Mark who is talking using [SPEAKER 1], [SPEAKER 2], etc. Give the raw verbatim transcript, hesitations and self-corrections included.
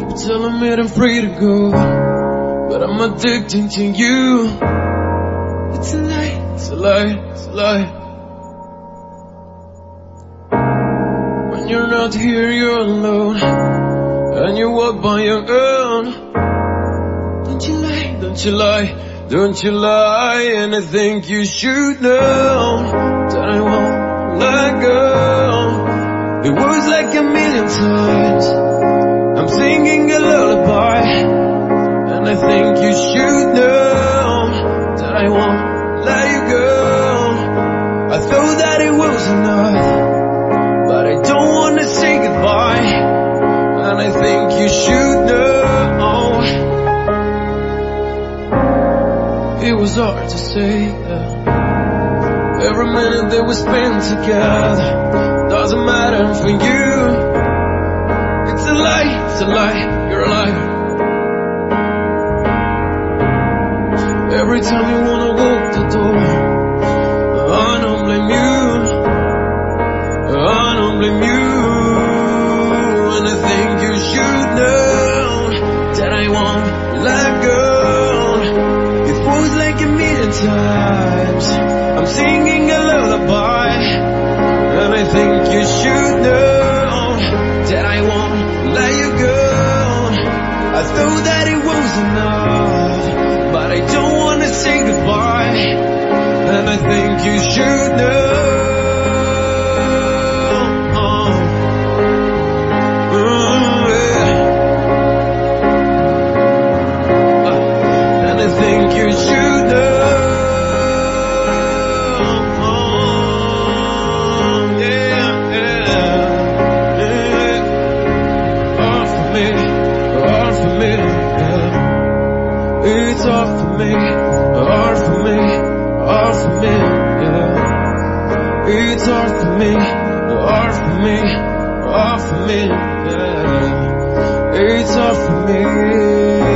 [SPEAKER 1] Keep telling me I'm free to go, but I'm addicted to you. It's a lie, it's a lie, it's a lie. When you're not here, you're alone, and you walk by your own. Don't you lie, don't you lie, don't you lie. And I think you should know that I won't let go. It was like a million times I'm singing a lullaby, and I think you should know that I won't let you go. I thought that it was enough, but I don't want to say goodbye, and I think you should know. It was hard to say that every minute that we spent together doesn't matter for you. It's a lie, it's a lie, you're a liar. Every time you wanna walk the door, I don't blame you, I don't blame you. And I think you should know that I won't let go. It feels like a million times I'm singing a lullaby, and I think you should know that I won't let you go. I thought that it was enough, but I don't want to say goodbye, and I think you should know. Oh, yeah. And I think you should know. It's hard for me, hard for me, hard for me, yeah. It's hard for me, hard for me, hard for me, yeah. It's hard for me.